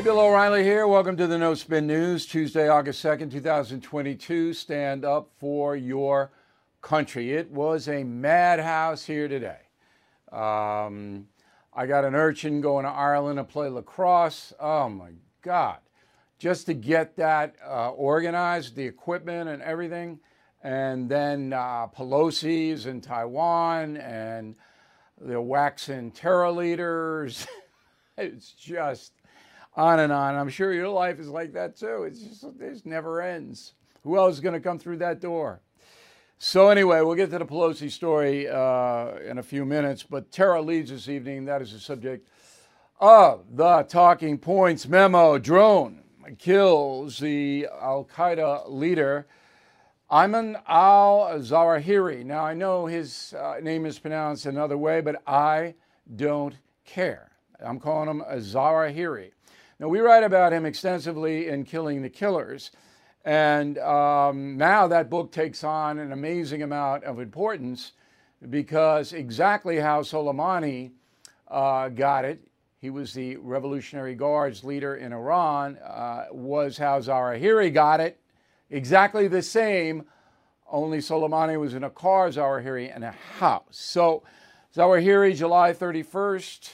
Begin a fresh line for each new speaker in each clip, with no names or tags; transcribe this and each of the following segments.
Hey, Bill O'Reilly here. Welcome to the No Spin News, Tuesday, August 2nd, 2022. Stand up for your country. It was a madhouse here today. I got an urchin going to Ireland to play lacrosse. Oh, my God. Just to get that organized, the equipment and everything. And then Pelosi's in Taiwan, and the waxing terror leaders. It's just on and on. I'm sure your life is like that too. It just never ends. Who else is going to come through that door? So anyway, we'll get to the Pelosi story in a few minutes. But terror leads this evening. That is the subject of the Talking Points memo. Drone kills the Al-Qaeda leader Ayman al-Zawahiri. Now, I know his name is pronounced another way, but I don't care. I'm calling him a Zawahiri. Now, we write about him extensively in Killing the Killers, and now that book takes on an amazing amount of importance because exactly how Soleimani got it, he was the Revolutionary Guard's leader in Iran, was how Zawahiri got it. Exactly the same, only Soleimani was in a car, Zawahiri in a house. So Zawahiri, July 31st,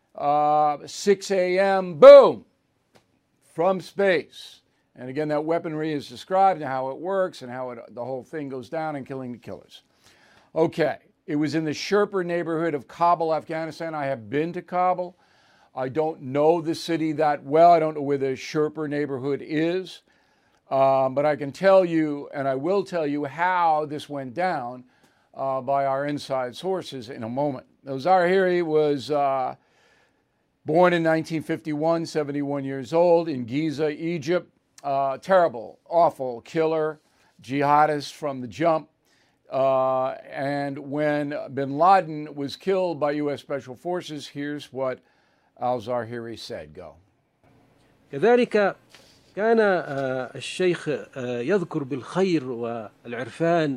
6 a.m., boom, from space. And again, that weaponry is described and how it works and how the whole thing goes down in Killing the Killers. Okay, it was in the Sherpur neighborhood of Kabul, Afghanistan. I have been to Kabul. I don't know the city that well. I don't know where the Sherpur neighborhood is. But I can tell you, and I will tell you, how this went down by our inside sources in a moment. Now, Zawahiri was born in 1951, 71 years old, in Giza, Egypt. Terrible, awful killer, jihadist from the jump. And when bin Laden was killed by U.S. Special Forces, here's what al-Zawahiri said. Go.
كذلك كان الشيخ يذكر بالخير والعرفان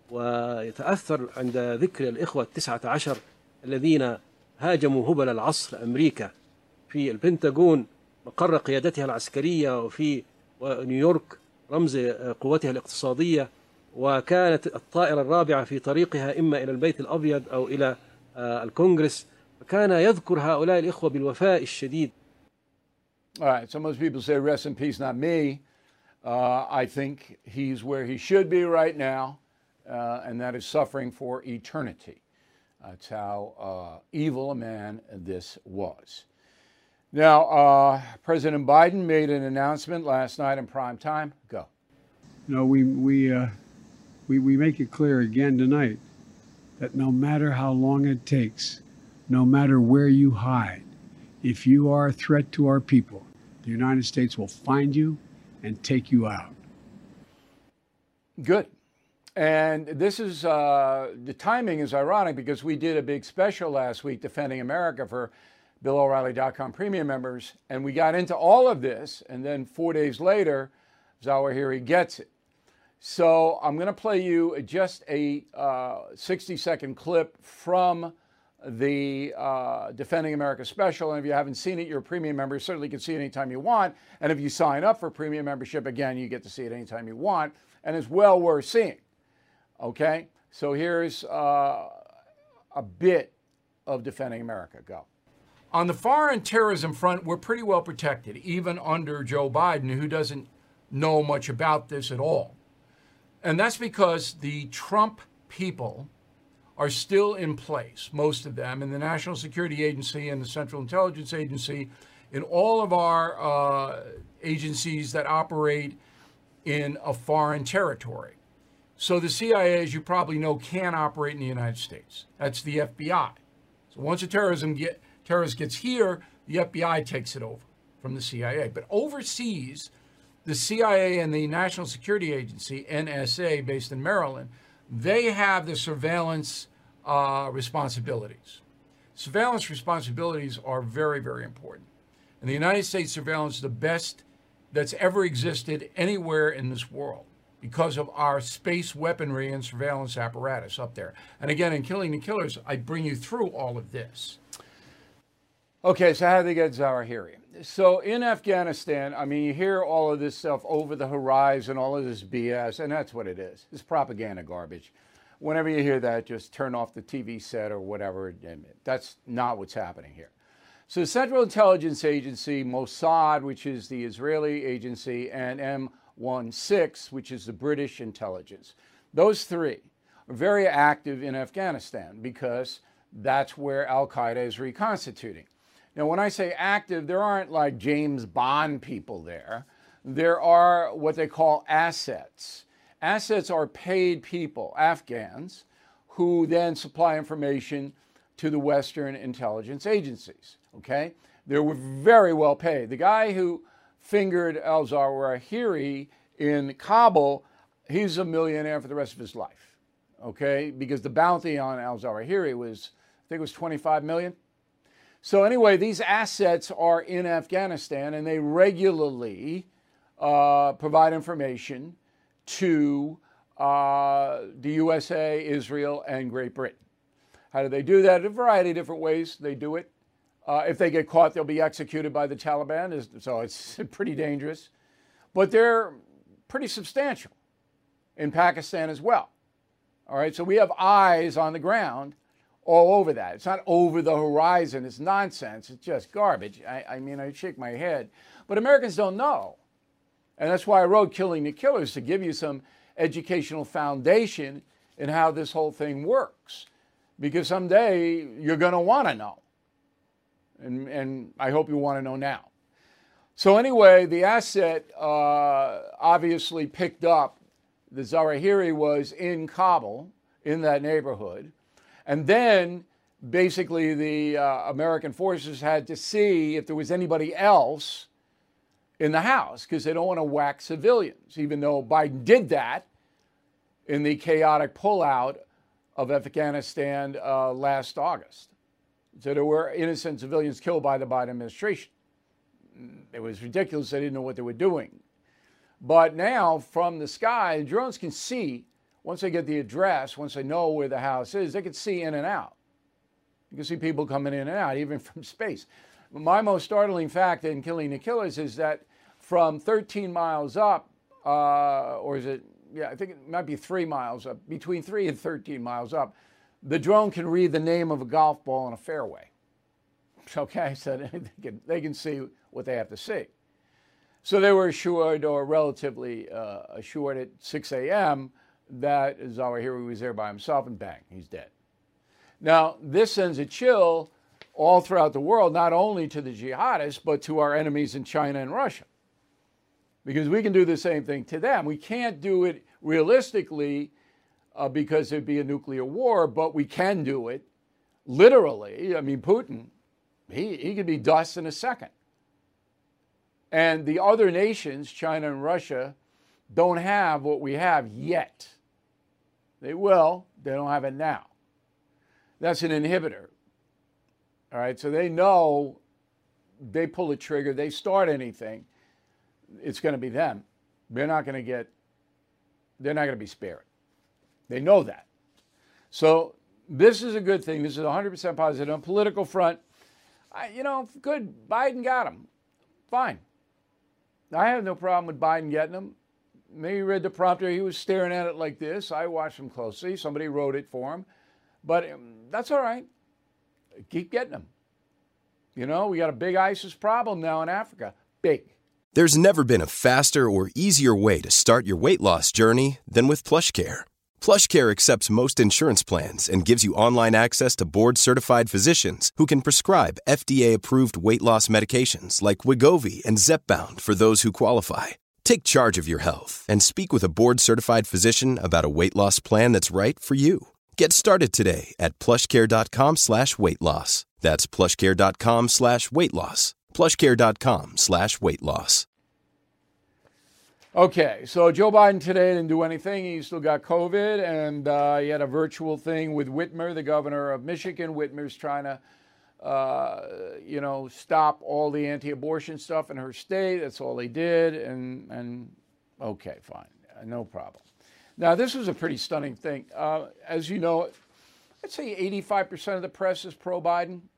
ويتأثر عند ذكر الإخوة 19 الذين هاجموا هبل العصر أمريكا في البنتاغون مقر قيادتها العسكرية وفي نيويورك رمز قوتها الاقتصادية، وكانت الطائرة الرابعة في طريقها إما إلى البيت الأبيض أو إلى الكونغرس، فكان يذكر هؤلاء الإخوة بالوفاء الشديد.
All right, so most people say rest in peace, not me. I think he's where he should be right now, and that is suffering for eternity. That's how evil a man this was. Now, President Biden made an announcement last night in prime time. Go.
No, we make it clear again tonight that no matter how long it takes, no matter where you hide, if you are a threat to our people, the United States will find you and take you out.
Good. And this is, the timing is ironic because we did a big special last week, Defending America, for BillO'Reilly.com premium members, and we got into all of this, and then 4 days later, Zawahiri gets it. So I'm going to play you just a 60-second clip from the Defending America special, and if you haven't seen it, you're a premium member, you certainly can see it anytime you want, and if you sign up for premium membership, again, you get to see it anytime you want, and it's well worth seeing. Okay, so here's a bit of Defending America. Go. On the foreign terrorism front, we're pretty well protected, even under Joe Biden, who doesn't know much about this at all. And that's because the Trump people are still in place, most of them, in the National Security Agency and the Central Intelligence Agency, in all of our agencies that operate in a foreign territory. So the CIA, as you probably know, can operate in the United States. That's the FBI. So once a terrorist gets here, the FBI takes it over from the CIA. But overseas, the CIA and the National Security Agency, NSA, based in Maryland, they have the surveillance responsibilities. Surveillance responsibilities are very, very important. And the United States surveillance is the best that's ever existed anywhere in this world because of our space weaponry and surveillance apparatus up there. And again, in Killing the Killers, I bring you through all of this. Okay, so how did they get Zawahiri? So in Afghanistan, I mean, you hear all of this stuff over the horizon, all of this BS, and that's what it is. It's propaganda garbage. Whenever you hear that, just turn off the TV set or whatever. That's not what's happening here. So the Central Intelligence Agency, Mossad, which is the Israeli agency, and M16, which is the British intelligence, those three are very active in Afghanistan because that's where al-Qaeda is reconstituting. Now, when I say active, there aren't like James Bond people there. There are what they call assets. Assets are paid people, Afghans, who then supply information to the Western intelligence agencies, okay? They were very well paid. The guy who fingered al-Zawahiri in Kabul, he's a millionaire for the rest of his life, okay? Because the bounty on al-Zawahiri was, I think it was 25 million. So anyway, these assets are in Afghanistan, and they regularly provide information to the USA, Israel, and Great Britain. How do they do that? A variety of different ways they do it. If they get caught, they'll be executed by the Taliban, so it's pretty dangerous. But they're pretty substantial in Pakistan as well. All right, so we have eyes on the ground all over that. It's not over the horizon. It's nonsense. It's just garbage. I mean, I shake my head. But Americans don't know. And that's why I wrote Killing the Killers, to give you some educational foundation in how this whole thing works. Because someday you're going to want to know. And I hope you want to know now. So anyway, the asset obviously picked up. The Zawahiri was in Kabul, in that neighborhood. And then basically the American forces had to see if there was anybody else in the house, because they don't want to whack civilians, even though Biden did that in the chaotic pullout of Afghanistan last August. So there were innocent civilians killed by the Biden administration. It was ridiculous. They didn't know what they were doing. But now from the sky, drones can see, once they get the address, once they know where the house is, they can see in and out. You can see people coming in and out, even from space. My most startling fact in Killing the Killers is that from 13 miles up, or is it, yeah, I think it might be 3 miles up, between 3 and 13 miles up, the drone can read the name of a golf ball in a fairway. Okay, so they can see what they have to see. So they were assured, or relatively assured at 6 a.m., that Zawahiri was there by himself, and bang, he's dead. Now, this sends a chill all throughout the world, not only to the jihadists, but to our enemies in China and Russia. Because we can do the same thing to them. We can't do it realistically because there'd be a nuclear war, but we can do it literally. I mean, Putin, he could be dust in a second. And the other nations, China and Russia, don't have what we have yet. They will. They don't have it now. That's an inhibitor. All right, so they know they pull a trigger, they start anything, it's going to be them. They're not going to be spared. They know that. So this is a good thing. This is 100% positive. On political front, good. Biden got him. Fine. I have no problem with Biden getting him. Maybe read the prompter. He was staring at it like this. I watched him closely. Somebody wrote it for him. But that's all right. Keep getting them. We got a big ISIS problem now in Africa. Big.
There's never been a faster or easier way to start your weight loss journey than with PlushCare. PlushCare accepts most insurance plans and gives you online access to board-certified physicians who can prescribe FDA-approved weight loss medications like Wegovy and Zepbound for those who qualify. Take charge of your health and speak with a board-certified physician about a weight loss plan that's right for you. Get started today at plushcare.com/weight loss. That's plushcare.com/weight loss. plushcare.com/weight loss.
Okay, so Joe Biden today didn't do anything. He still got COVID, and he had a virtual thing with Whitmer, the governor of Michigan. Whitmer's trying to, stop all the anti-abortion stuff in her state. That's all they did, and okay, fine, no problem. Now, this was a pretty stunning thing. As you know, I'd say 85% of the press is pro-Biden.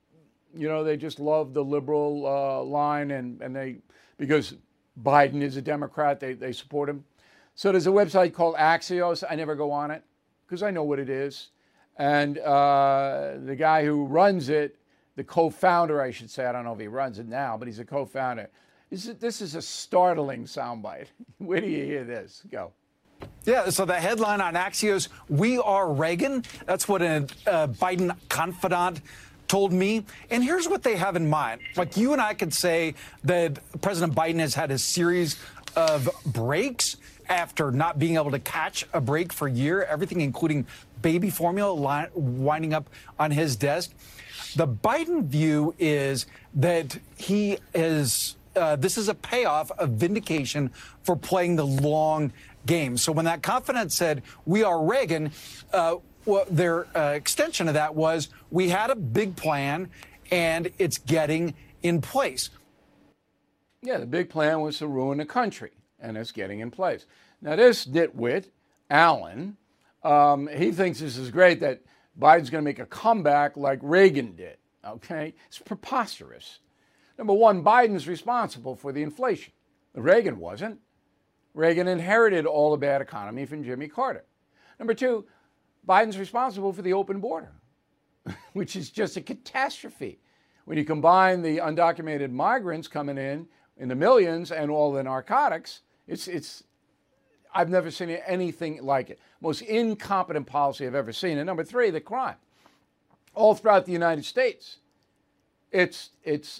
they just love the liberal line, and they, because Biden is a Democrat, they support him. So there's a website called Axios. I never go on it because I know what it is. And the guy who runs it, the co-founder, I should say, I don't know if he runs it now, but he's a co-founder. This is a startling soundbite. Where do you hear this? Go.
Yeah, so the headline on Axios, "We are Reagan." That's what a Biden confidant told me. And here's what they have in mind. Like, you and I could say that President Biden has had a series of breaks after not being able to catch a break for a year, everything including baby formula winding up on his desk. The Biden view is that he is, this is a payoff of vindication for playing the long game. So when that confidant said, "We are Reagan," well, their extension of that was, we had a big plan and it's getting in place.
Yeah, the big plan was to ruin the country, and it's getting in place. Now, this nitwit, Allen, he thinks this is great, that Biden's going to make a comeback like Reagan did. Okay? It's preposterous. Number one, Biden's responsible for the inflation. Reagan wasn't. Reagan inherited all the bad economy from Jimmy Carter. Number two, Biden's responsible for the open border, which is just a catastrophe. When you combine the undocumented migrants coming in the millions and all the narcotics, I've never seen anything like it. Most incompetent policy I've ever seen. And number three, the crime. All throughout the United States. It's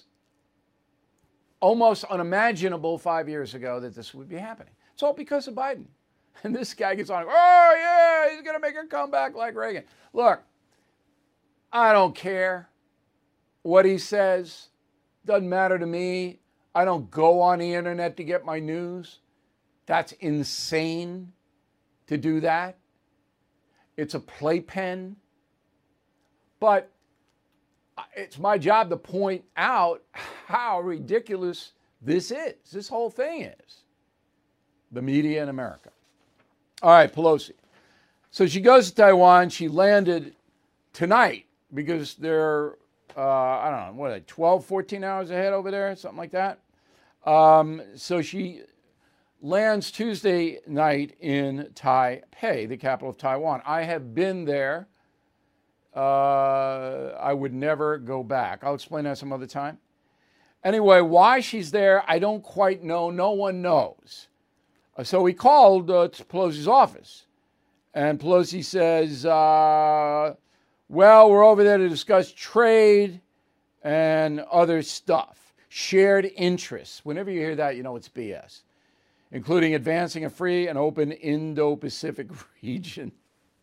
almost unimaginable 5 years ago that this would be happening. It's all because of Biden. And this guy gets on, "Oh, yeah, he's going to make a comeback like Reagan." Look, I don't care what he says. Doesn't matter to me. I don't go on the internet to get my news. That's insane to do that. It's a playpen. But it's my job to point out how ridiculous this is. This whole thing is. The media in America. All right, Pelosi. So she goes to Taiwan. She landed tonight because they're, I don't know, 12, 14 hours ahead over there, something like that. So she lands Tuesday night in Taipei, the capital of Taiwan. I have been there. I would never go back. I'll explain that some other time. Anyway, why she's there, I don't quite know. No one knows. So we called Pelosi's office, and Pelosi says, well, we're over there to discuss trade and other stuff, shared interests. Whenever you hear that, you know it's BS, including advancing a free and open Indo-Pacific region.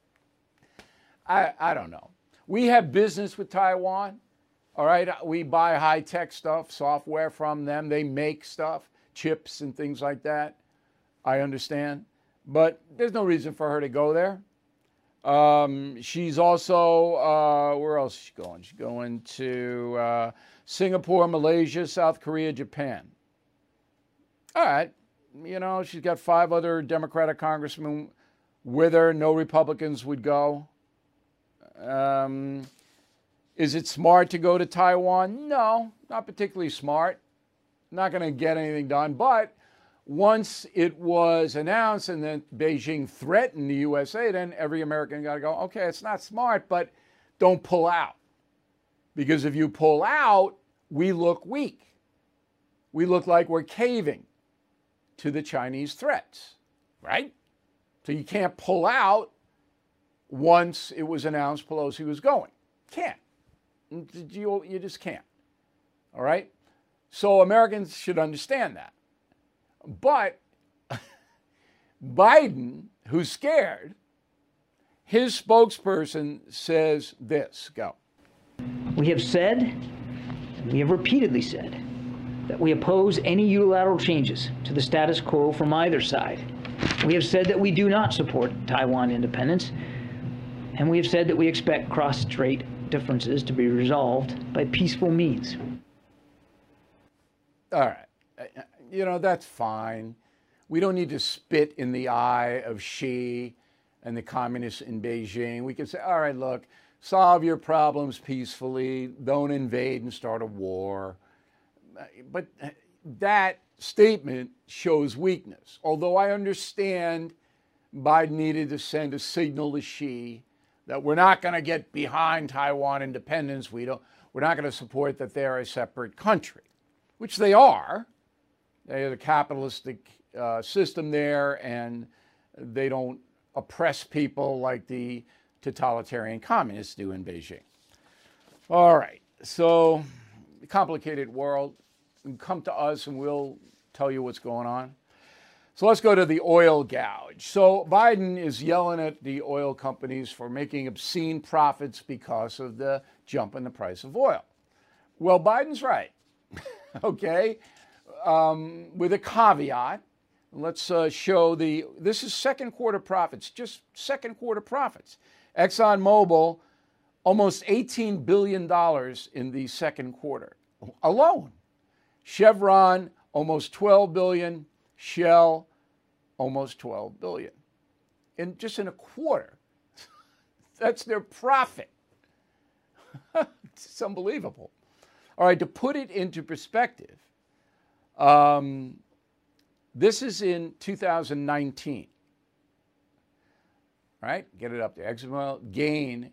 I don't know. We have business with Taiwan, all right? We buy high-tech stuff, software from them. They make stuff, chips and things like that. I understand. But there's no reason for her to go there. She's also, where else is she going? She's going to Singapore, Malaysia, South Korea, Japan. All right. You know, she's got 5 other Democratic congressmen with her. No Republicans would go. Is it smart to go to Taiwan? No, not particularly smart. Not going to get anything done. But once it was announced and then Beijing threatened the USA, then every American got to go, okay, it's not smart, but don't pull out. Because if you pull out, we look weak. We look like we're caving to the Chinese threats, right? So you can't pull out once it was announced Pelosi was going. Can't. You just can't. All right? So Americans should understand that. But Biden, who's scared, his spokesperson says this. Go.
We have said, we have repeatedly said, that we oppose any unilateral changes to the status quo from either side. We have said that we do not support Taiwan independence, and we have said that we expect cross-strait differences to be resolved by peaceful means.
All right. You know, that's fine. We don't need to spit in the eye of Xi and the communists in Beijing. We can say, all right, look, solve your problems peacefully, don't invade and start a war. But that statement shows weakness. Although I understand Biden needed to send a signal to Xi that we're not going to get behind Taiwan independence. We're not going to support that they're a separate country, which they are. They have a capitalistic system there, and they don't oppress people like the totalitarian communists do in Beijing. All right, so complicated world. Come to us and we'll tell you what's going on. So let's go to the oil gouge. So Biden is yelling at the oil companies for making obscene profits because of the jump in the price of oil. Well, Biden's right, okay, with a caveat. Let's show this is second quarter profits, just second quarter profits. ExxonMobil, almost $18 billion in the second quarter alone. Chevron, almost $12 billion. Shell, almost $12 billion. And just in a quarter. That's their profit. It's unbelievable. All right, to put it into perspective, this is in 2019. Right? Get it up there. ExxonMobil gain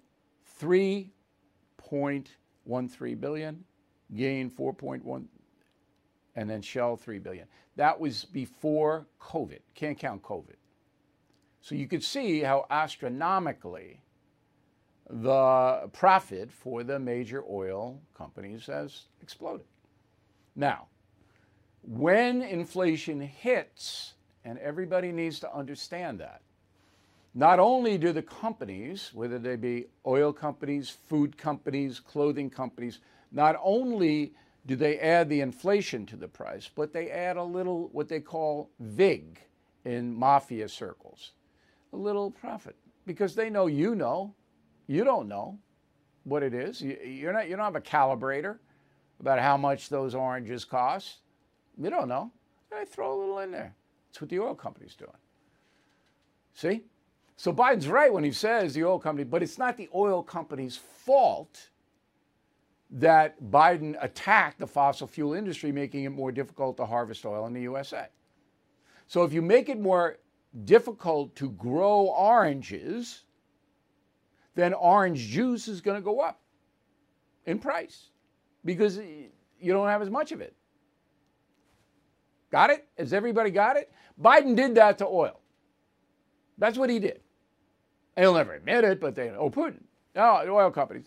$3.13 billion, gain 4.1, and then Shell $3 billion. That was before COVID. Can't count COVID. So you could see how astronomically the profit for the major oil companies has exploded. Now, when inflation hits, and everybody needs to understand that, not only do the companies, whether they be oil companies, food companies, clothing companies, not only do they add the inflation to the price, but they add a little what they call VIG in mafia circles, a little profit, because they know you don't know what it is. You don't have a calibrator about how much those oranges cost. You don't know. They throw a little in there. That's what the oil company's doing. See? So Biden's right when he says the oil company, but it's not the oil company's fault that Biden attacked the fossil fuel industry, making it more difficult to harvest oil in the USA. So if you make it more difficult to grow oranges, then orange juice is going to go up in price because you don't have as much of it. Got it? Has everybody got it? Biden did that to oil. That's what he did. He'll never admit it, but Putin. No, the oil companies.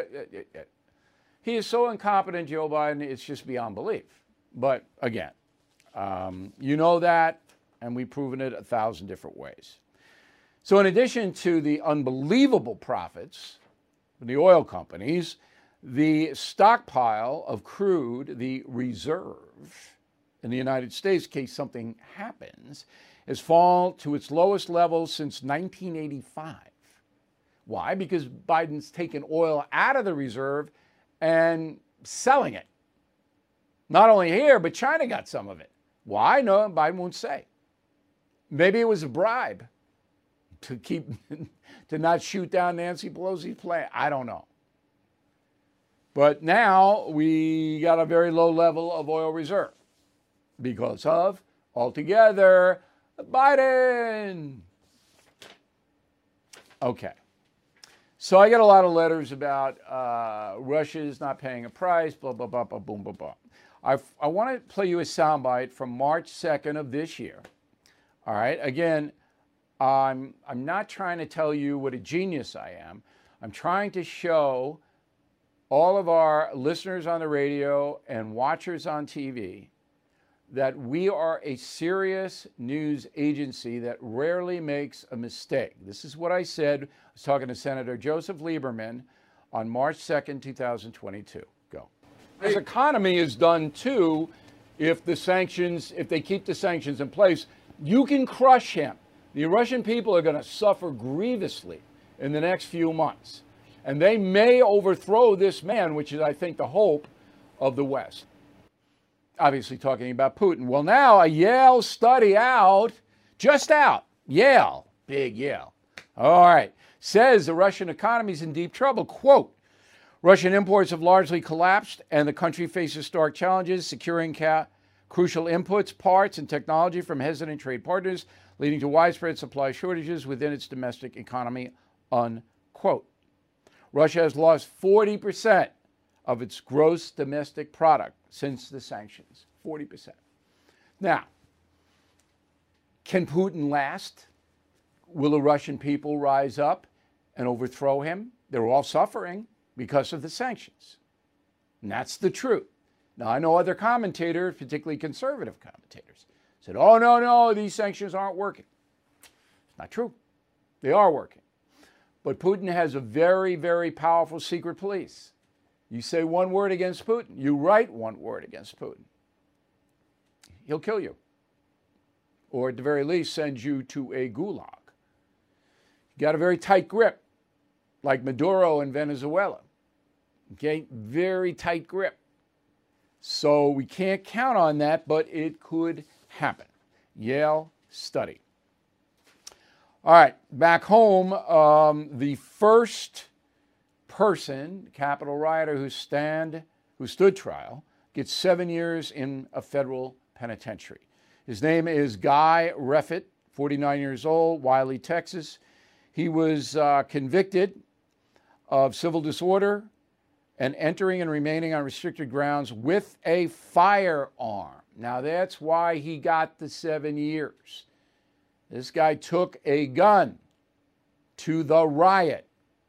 He is so incompetent, Joe Biden, it's just beyond belief. But again, you know that, and we've proven it 1,000 different ways. So in addition to the unbelievable profits from the oil companies, the stockpile of crude, the reserve in the United States, in case something happens, has fallen to its lowest level since 1985. Why? Because Biden's taken oil out of the reserve and selling it. Not only here, but China got some of it. Why? No, Biden won't say. Maybe it was a bribe to not shoot down Nancy Pelosi's plane. I don't know. But now we got a very low level of oil reserve because of, altogether, Biden. Okay. So I get a lot of letters about Russia's not paying a price, blah, blah, blah, blah, boom, blah, blah. I want to play you a soundbite from March 2nd of this year. All right. Again, I'm not trying to tell you what a genius I am. I'm trying to show all of our listeners on the radio and watchers on TV that we are a serious news agency that rarely makes a mistake. This is what I said. I was talking to Senator Joseph Lieberman on March 2nd, 2022. Go. His economy is done too if they keep the sanctions in place. You can crush him. The Russian people are going to suffer grievously in the next few months. And they may overthrow this man, which is, I think, the hope of the West. Obviously talking about Putin. Well, now a Yale study out, Yale, big Yale. All right, says the Russian economy is in deep trouble. Quote, Russian imports have largely collapsed and the country faces stark challenges securing crucial inputs, parts, and technology from hesitant trade partners, leading to widespread supply shortages within its domestic economy, unquote. Russia has lost 40% of its gross domestic product since the sanctions. 40%. Now, can Putin last? Will the Russian people rise up and overthrow him? They're all suffering because of the sanctions. And that's the truth. Now, I know other commentators, particularly conservative commentators, said, oh, no, these sanctions aren't working. It's not true. They are working. But Putin has a very, very powerful secret police. You say one word against Putin, you write one word against Putin, he'll kill you. Or at the very least, send you to a gulag. You got a very tight grip, like Maduro in Venezuela. Okay, very tight grip. So we can't count on that, but it could happen. Yale study. All right, back home, the first person, Capitol rioter who stood trial, gets 7 years in a federal penitentiary. His name is Guy Reffitt, 49 years old, Wiley, Texas. He was convicted of civil disorder and entering and remaining on restricted grounds with a firearm. Now, that's why he got the 7 years. This guy took a gun to the riot.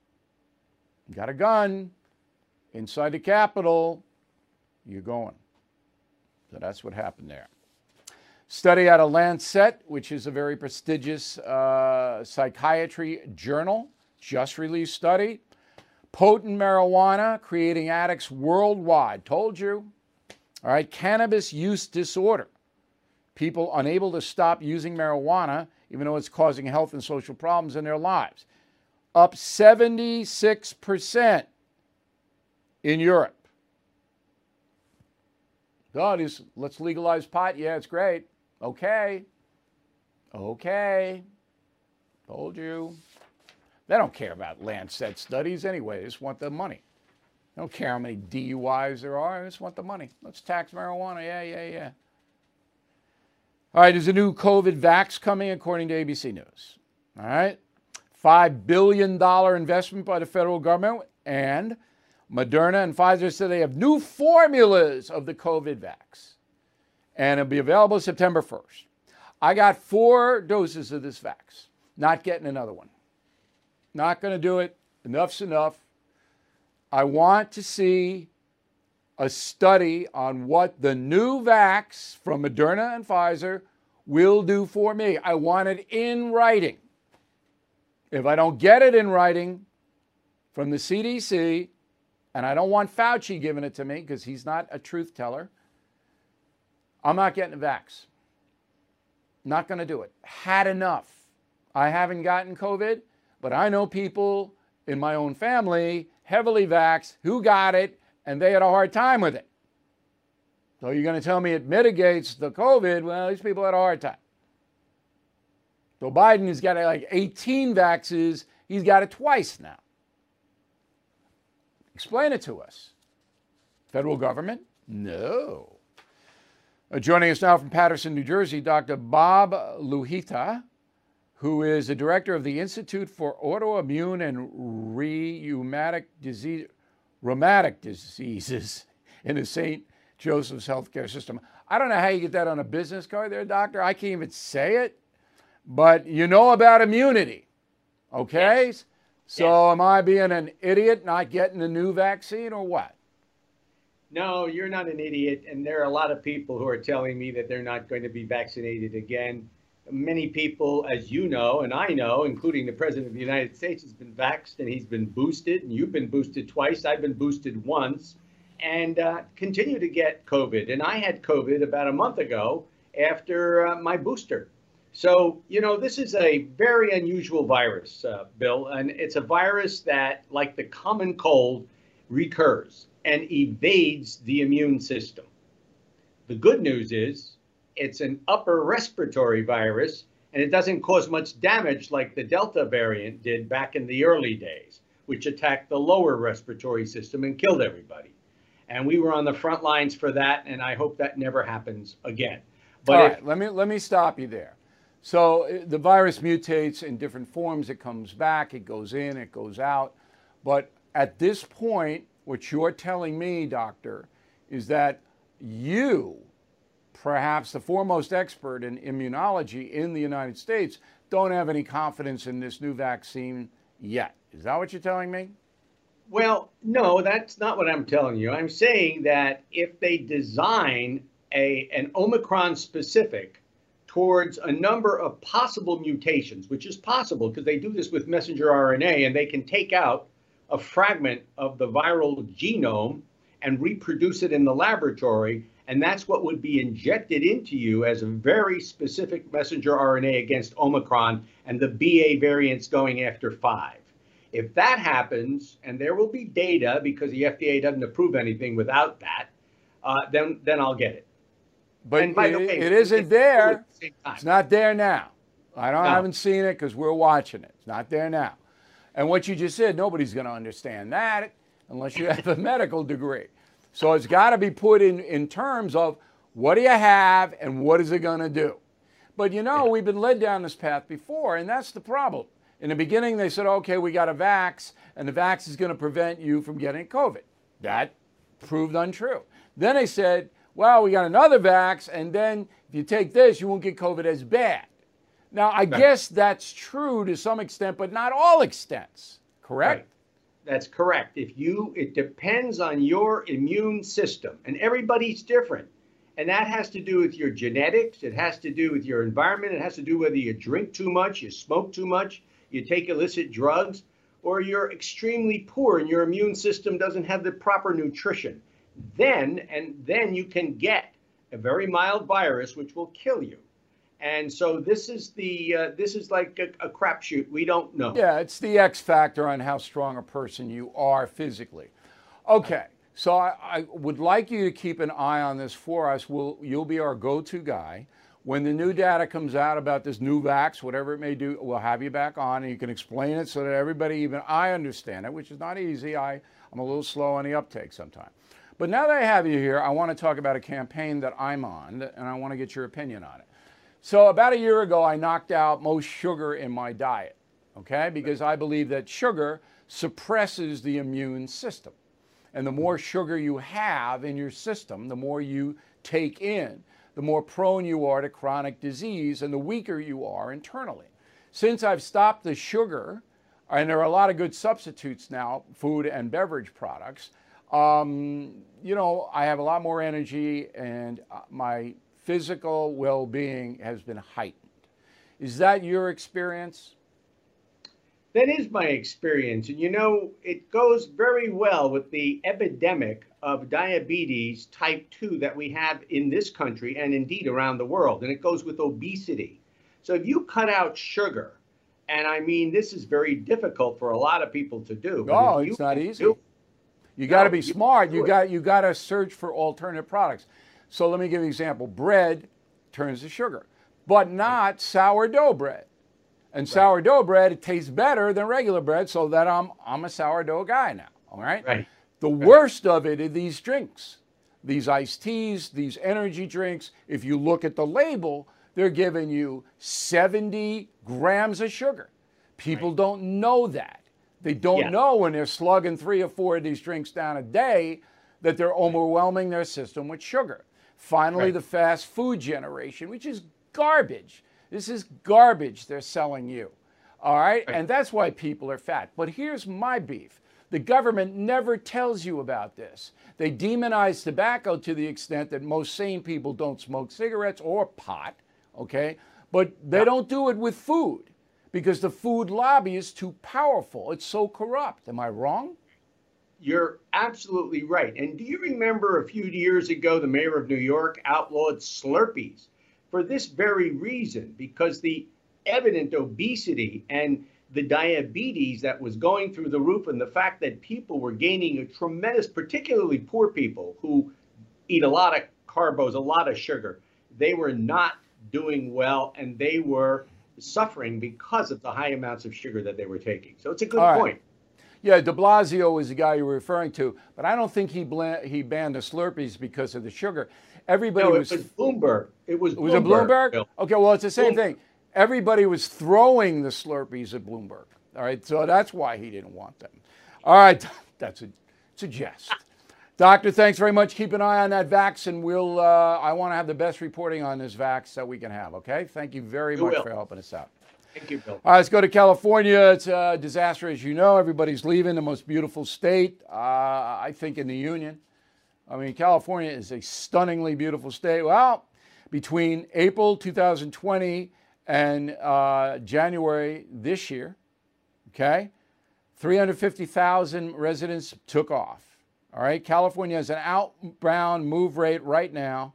He got a gun inside the Capitol. You're going. So that's what happened there. Study out of Lancet, which is a very prestigious psychiatry journal, just released study. Potent marijuana creating addicts worldwide. Told you. All right, cannabis use disorder. People unable to stop using marijuana, even though it's causing health and social problems in their lives. Up 76% in Europe. God, let's legalize pot. Yeah, it's great. Okay. Told you. They don't care about Lancet studies anyway. They just want the money. They don't care how many DUIs there are. They just want the money. Let's tax marijuana. Yeah. All right, there's a new COVID vax coming, according to ABC News. All right. $5 billion investment by the federal government. And Moderna and Pfizer said they have new formulas of the COVID vax. And it'll be available September 1st. I got 4 doses of this vax. Not getting another one. Not going to do it. Enough's enough. I want to see a study on what the new vax from Moderna and Pfizer will do for me. I want it in writing. If I don't get it in writing from the CDC, and I don't want Fauci giving it to me because he's not a truth teller, I'm not getting a vax. Not going to do it. Had enough. I haven't gotten COVID, but I know people in my own family, heavily vaxxed, who got it, and they had a hard time with it. So you're going to tell me it mitigates the COVID? Well, these people had a hard time. So Biden has got like 18 vaxes. He's got it twice now. Explain it to us. Federal government? No. Joining us now from Paterson, New Jersey, Dr. Bob Luhita, who is the director of the Institute for Autoimmune and Rheumatic Diseases in the St. Joseph's Healthcare System. I don't know how you get that on a business card there, doctor. I can't even say it, but you know about immunity, okay? Yes. So Am I being an idiot not getting the new vaccine or what?
No, you're not an idiot. And there are a lot of people who are telling me that they're not going to be vaccinated again. Many people, as you know, and I know, including the President of the United States, has been vaxxed and he's been boosted. And you've been boosted twice. I've been boosted once and continue to get COVID. And I had COVID about a month ago after my booster. So, this is a very unusual virus, Bill. And it's a virus that, like the common cold, recurs and evades the immune system. The good news is it's an upper respiratory virus And it doesn't cause much damage like the Delta variant did back in the early days, which attacked the lower respiratory system and killed everybody. And we were on the front lines for that, and I hope that never happens again. But
all right, let me stop you there. So the virus mutates in different forms. It comes back, it goes in, it goes out. But at this point, what you're telling me, doctor, is that you, perhaps the foremost expert in immunology in the United States, don't have any confidence in this new vaccine yet. Is that what you're telling me?
Well, no, that's not what I'm telling you. I'm saying that if they design an Omicron specific towards a number of possible mutations, which is possible because they do this with messenger RNA, and they can take out a fragment of the viral genome and reproduce it in the laboratory, and that's what would be injected into you as a very specific messenger RNA against Omicron and the BA variants going after 5. If that happens, and there will be data because the FDA doesn't approve anything without that, then I'll get it.
But it isn't there. It's not there now. I haven't seen it because we're watching it. It's not there now. And what you just said, nobody's going to understand that unless you have a medical degree. So it's got to be put in terms of what do you have and what is it going to do? But we've been led down this path before, and that's the problem. In the beginning, they said, okay, we got a vax, and the vax is going to prevent you from getting COVID. That proved untrue. Then they said, well, we got another vax, and then if you take this, you won't get COVID as bad. Now, I guess that's true to some extent, but not all extents, correct?
Right. That's correct. It depends on your immune system, and everybody's different. And that has to do with your genetics. It has to do with your environment. It has to do whether you drink too much, you smoke too much, you take illicit drugs, or you're extremely poor and your immune system doesn't have the proper nutrition. Then you can get a very mild virus which will kill you. And so this is like a crapshoot. We don't know.
Yeah, it's the X factor on how strong a person you are physically. Okay, so I would like you to keep an eye on this for us. You'll be our go-to guy. When the new data comes out about this new vax, whatever it may do, we'll have you back on and you can explain it so that everybody, even I, understand it, which is not easy. I'm a little slow on the uptake sometimes. But now that I have you here, I want to talk about a campaign that I'm on, and I want to get your opinion on it. So about a year ago, I knocked out most sugar in my diet, okay? Because I believe that sugar suppresses the immune system. And the more sugar you have in your system, the more you take in, the more prone you are to chronic disease and the weaker you are internally. Since I've stopped the sugar, and there are a lot of good substitutes now, food and beverage products, I have a lot more energy and my physical well-being has been heightened. Is that your experience?
That is my experience. And it goes very well with the epidemic of diabetes type 2 that we have in this country and indeed around the world. And it goes with obesity. So if you cut out sugar, and I mean, this is very difficult for a lot of people to do.
No, it's not easy. You got to be smart. You got to search for alternative products. So let me give you an example. Bread turns to sugar, but not sourdough bread. And sourdough bread, it tastes better than regular bread, so that I'm a sourdough guy now, all right?
Right.
The worst of it are these drinks, these iced teas, these energy drinks. If you look at the label, they're giving you 70 grams of sugar. People don't know that. They don't know when they're slugging 3 or 4 of these drinks down a day that they're overwhelming their system with sugar. Finally, the fast food generation, which is garbage. This is garbage they're selling you, all right? And that's why people are fat. But here's my beef. The government never tells you about this. They demonize tobacco to the extent that most sane people don't smoke cigarettes or pot, okay? But they don't do it with food because the food lobby is too powerful. It's so corrupt. Am I wrong?
You're absolutely right. And do you remember a few years ago, the mayor of New York outlawed Slurpees for this very reason, because the evident obesity and the diabetes that was going through the roof and the fact that people were gaining a tremendous, particularly poor people who eat a lot of carbs, a lot of sugar, they were not doing well and they were suffering because of the high amounts of sugar that they were taking. So it's a good
All right.
point.
Yeah, de Blasio is the guy you were referring to, but I don't think he banned the Slurpees because of the sugar. Everybody
No, it
was
was Bloomberg. It was
Was it Bloomberg?
Bill.
Okay, well, it's the same
Bloomberg.
thing. Everybody was throwing the Slurpees at Bloomberg. All right, so that's why he didn't want them. All right, it's a jest. Doctor, thanks very much. Keep an eye on that vax, and I want to have the best reporting on this vax that we can have, okay? Thank you very much for helping us out.
Thank you, Bill.
All right, let's go to California. It's a disaster, as you know. Everybody's leaving, the most beautiful state, I think, in the union. I mean, California is a stunningly beautiful state. Well, between April 2020 and January this year, okay, 350,000 residents took off. All right, California has an outbound move rate right now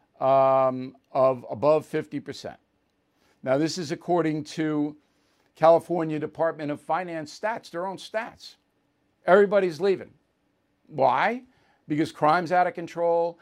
of above 50%. Now, this is according to California Department of Finance stats, their own stats. Everybody's leaving. Why? Because crime's out of control,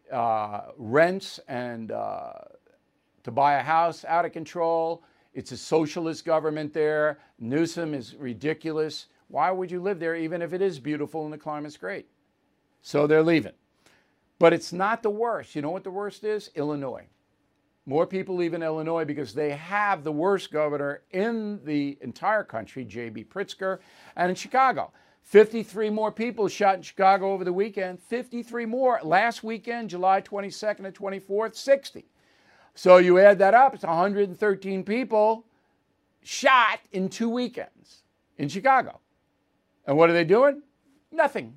rents and to buy a house out of control. It's a socialist government there. Newsom is ridiculous. Why would you live there even if it is beautiful and the climate's great? So they're leaving. But it's not the worst. You know what the worst is? Illinois. More people leave in Illinois because they have the worst governor in the entire country, J.B. Pritzker, and in Chicago. 53 more people shot in Chicago over the weekend. 53 more. Last weekend, July 22nd and 24th, 60. So you add that up, it's 113 people shot in 2 weekends in Chicago. And what are they doing? Nothing.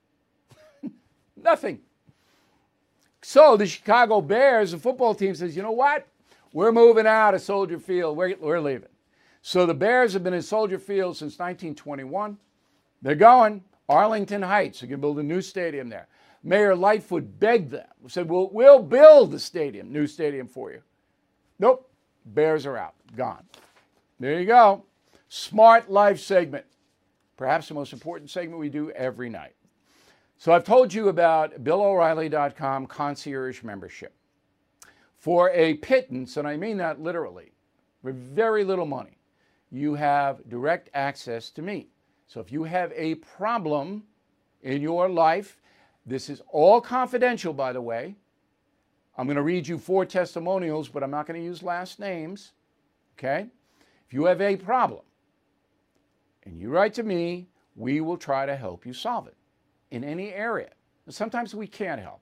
Nothing. So the Chicago Bears, the football team, says, you know what? We're moving out of Soldier Field. We're leaving. So the Bears have been in Soldier Field since 1921. They're going. Arlington Heights. You can build a new stadium there. Mayor Lightfoot begged them. Said, we'll build the stadium, new stadium for you. Nope. Bears are out. Gone. There you go. Smart Life segment. Perhaps the most important segment we do every night. So I've told you about BillO'Reilly.com concierge membership. For a pittance, and I mean that literally, for very little money, you have direct access to me. So if you have a problem in your life, this is all confidential, by the way. I'm going to read you 4 testimonials, but I'm not going to use last names, okay? If you have a problem and you write to me, we will try to help you solve it in any area. Sometimes we can't help,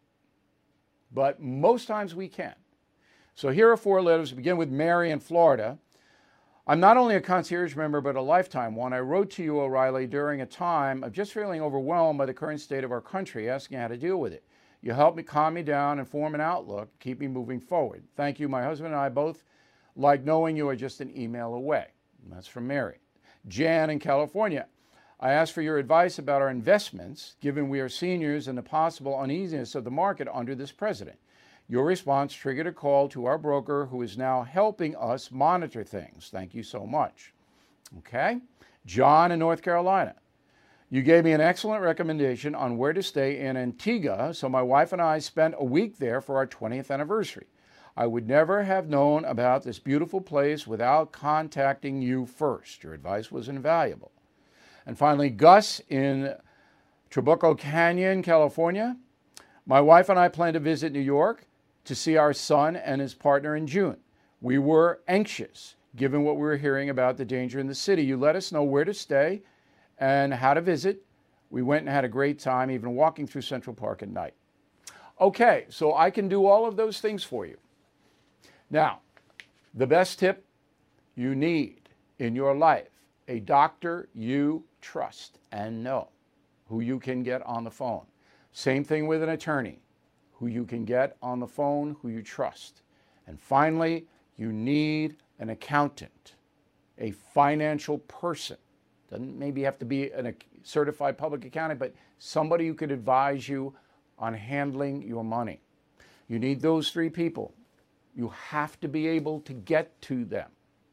but most times we can. So here are 4 letters. We begin with Mary in Florida. I'm not only a concierge member, but a lifetime one. I wrote to you, O'Reilly, during a time of just feeling overwhelmed by the current state of our country, asking how to deal with it. You helped me calm me down and form an outlook, keep me moving forward. Thank you. My husband and I both like knowing you are just an email away. And that's from Mary. Jan in California. I asked for your advice about our investments, given we are seniors and the possible uneasiness of the market under this president. Your response triggered a call to our broker, who is now helping us monitor things. Thank you so much. Okay. John in North Carolina. You gave me an excellent recommendation on where to stay in Antigua, so my wife and I spent a week there for our 20th anniversary. I would never have known about this beautiful place without contacting you first. Your advice was invaluable. And finally, Gus in Trabuco Canyon, California. My wife and I plan to visit New York to see our son and his partner in June. We were anxious, given what we were hearing about the danger in the city. You let us know where to stay and how to visit. We went and had a great time, even walking through Central Park at night. Okay, so I can do all of those things for you. Now, the best tip you need in your life, a doctor you trust and know, who you can get on the phone. Same thing with an attorney, who you can get on the phone, who you trust. And finally, you need an accountant, a financial person. Doesn't maybe have to be a certified public accountant, but somebody who could advise you on handling your money. You need those 3 people. You have to be able to get to them.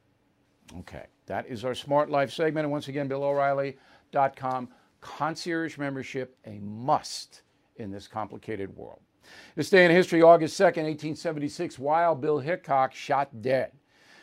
Okay, that is our Smart Life segment. And once again, BillO'Reilly.com, concierge membership, a must in this complicated world. This day in history, August 2nd, 1876, Wild Bill Hickok shot dead.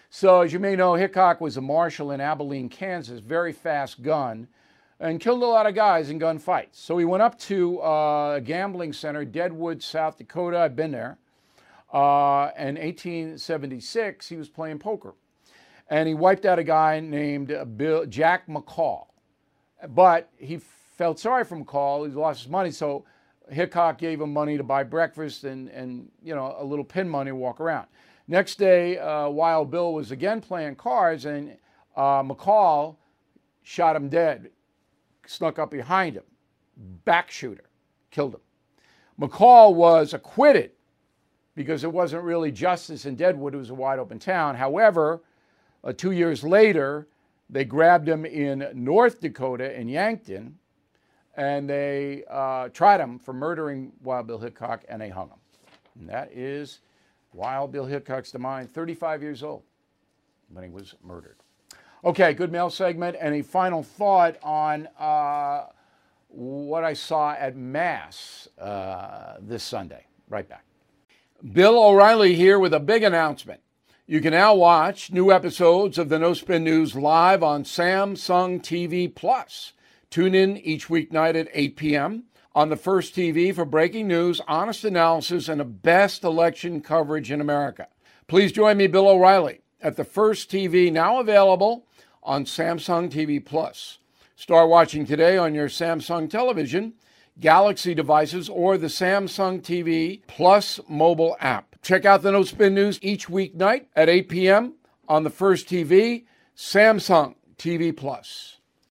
So as you may know, Hickok was a marshal in Abilene, Kansas, very fast gun, and killed a lot of guys in gunfights. So he went up to a gambling center, Deadwood, South Dakota. I've been there. In 1876, he was playing poker. And he wiped out a guy named Jack McCall. But he felt sorry for McCall. He lost his money, so Hickok gave him money to buy breakfast and a little pin money to walk around. Next day, Wild Bill was again playing cards, and McCall shot him dead, snuck up behind him, back shooter, killed him. McCall was acquitted because it wasn't really justice in Deadwood. It was a wide open town. However, 2 years later, they grabbed him in North Dakota in Yankton, and they tried him for murdering Wild Bill Hickok, and they hung him. And that is Wild Bill Hickok's demise, 35 years old when he was murdered. Okay, good mail segment, and a final thought on what I saw at Mass this Sunday. Right back. Bill O'Reilly here with a big announcement. You can now watch new episodes of the No Spin News live on Samsung TV Plus. Tune in each weeknight at 8 p.m. on the First TV for breaking news, honest analysis, and the best election coverage in America. Please join me, Bill O'Reilly, at the First TV, now available on Samsung TV Plus. Start watching today on your Samsung television, Galaxy devices, or the Samsung TV Plus mobile app. Check out the No Spin News each weeknight at 8 p.m. on the First TV, Samsung TV Plus.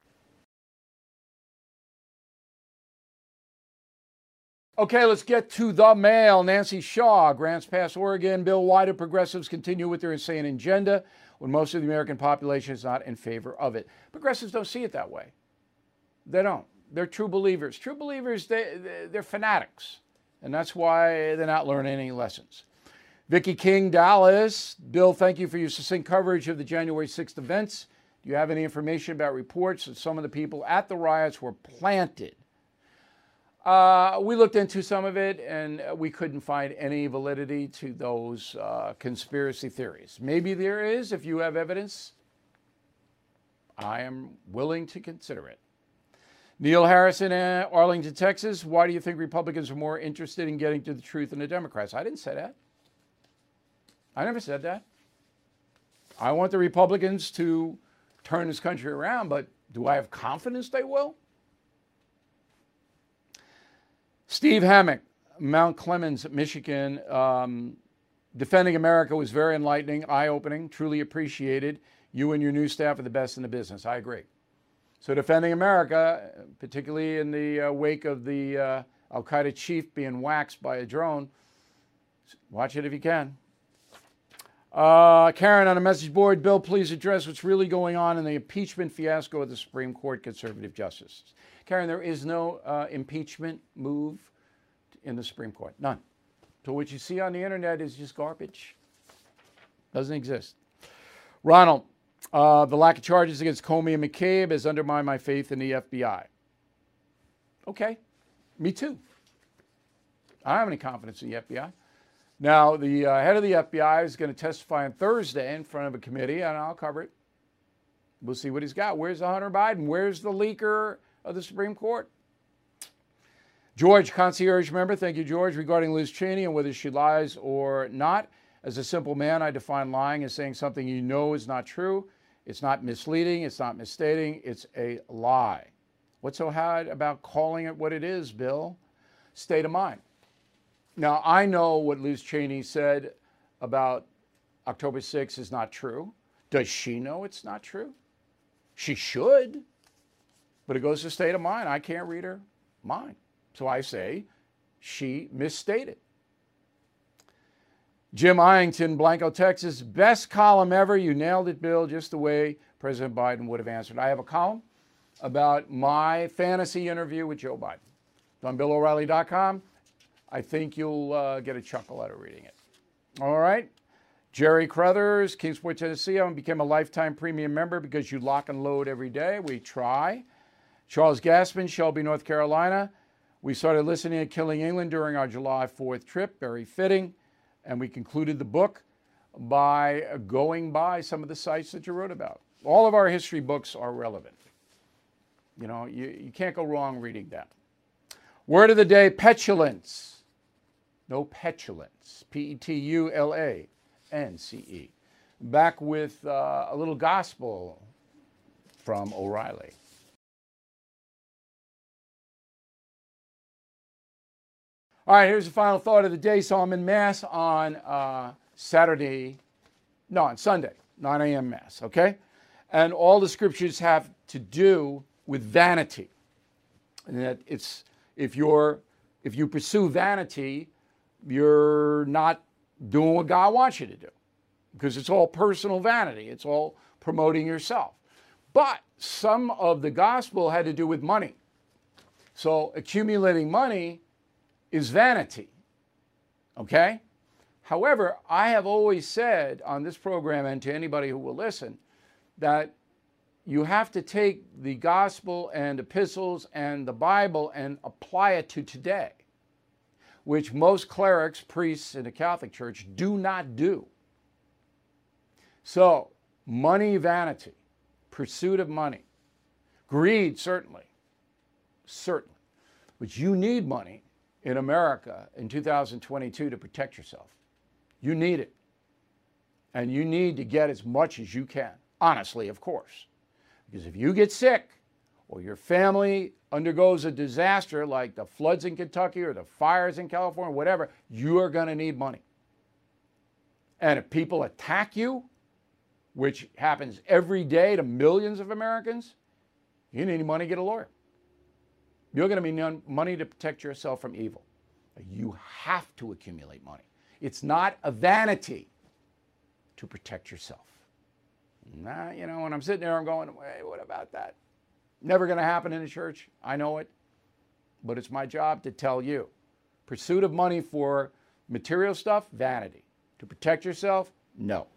Okay, let's get to the mail. Nancy Shaw, Grants Pass, Oregon. Bill, why do progressives continue with their insane agenda when most of the American population is not in favor of it? Progressives don't see it that way. They don't. They're true believers. True believers, they're fanatics. And that's why they're not learning any lessons. Vicky King, Dallas. Bill, thank you for your succinct coverage of the January 6th events. Do you have any information about reports that some of the people at the riots were planted? We looked into some of it, and we couldn't find any validity to those conspiracy theories. Maybe there is. If you have evidence, I am willing to consider it. Neil Harrison, Arlington, Texas. Why do you think Republicans are more interested in getting to the truth than the Democrats? I didn't say that. I never said that. I want the Republicans to turn this country around, but do I have confidence they will? Steve Hammock, Mount Clemens, Michigan. Defending America was very enlightening, eye-opening, truly appreciated. You and your new staff are the best in the business. I agree. So defending America, particularly in the wake of the Al-Qaeda chief being waxed by a drone, watch it if you can. Karen on a message board, Bill, please address what's really going on in the impeachment fiasco of the Supreme Court conservative justices. Karen, there is no impeachment move in the Supreme Court. None. So what you see on the internet is just garbage. Doesn't exist. Ronald, the lack of charges against Comey and McCabe has undermined my faith in the FBI. Okay, me too. I don't have any confidence in the FBI. Now, the head of the FBI is going to testify on Thursday in front of a committee, and I'll cover it. We'll see what he's got. Where's the Hunter Biden? Where's the leaker of the Supreme Court? George, concierge member. Thank you, George. Regarding Liz Cheney and whether she lies or not, as a simple man, I define lying as saying something you know is not true. It's not misleading. It's not misstating. It's a lie. What's so hard about calling it what it is, Bill? State of mind. Now, I know what Liz Cheney said about October 6th is not true. Does she know it's not true? She should. But it goes to state of mind. I can't read her mind. So I say she misstated. Jim Iington, Blanco, Texas. Best column ever. You nailed it, Bill, just the way President Biden would have answered. I have a column about my fantasy interview with Joe Biden. It's on BillO'Reilly.com. I think you'll get a chuckle out of reading it. All right. Jerry Crothers, Kingsport, Tennessee. I became a lifetime premium member because you lock and load every day. We try. Charles Gassman, Shelby, North Carolina. We started listening to Killing England during our July 4th trip. Very fitting. And we concluded the book by going by some of the sites that you wrote about. All of our history books are relevant. You know, you can't go wrong reading them. Word of the day, petulance. No petulance. Petulance. Back with a little gospel from O'Reilly. All right, here's the final thought of the day. So I'm in Mass on Sunday, 9 a.m. Mass, okay? And all the scriptures have to do with vanity. And that it's, if you pursue vanity, you're not doing what God wants you to do, because it's all personal vanity. It's all promoting yourself. But some of the gospel had to do with money. So accumulating money is vanity, okay? However, I have always said on this program, and to anybody who will listen, that you have to take the gospel and epistles and the Bible and apply it to today, which most clerics, priests in the Catholic Church do not do. So, money, vanity, pursuit of money, greed, certainly, but you need money in America in 2022 to protect yourself. You need it. And you need to get as much as you can, honestly, of course. Because if you get sick or your family undergoes a disaster like the floods in Kentucky or the fires in California, whatever, you are going to need money. And if people attack you, which happens every day to millions of Americans, you need money to get a lawyer. You're going to need money to protect yourself from evil. You have to accumulate money. It's not a vanity to protect yourself. Nah, you know, when I'm sitting there, I'm going, hey, what about that? Never going to happen in the church. I know it. But it's my job to tell you. Pursuit of money for material stuff, vanity. To protect yourself, no.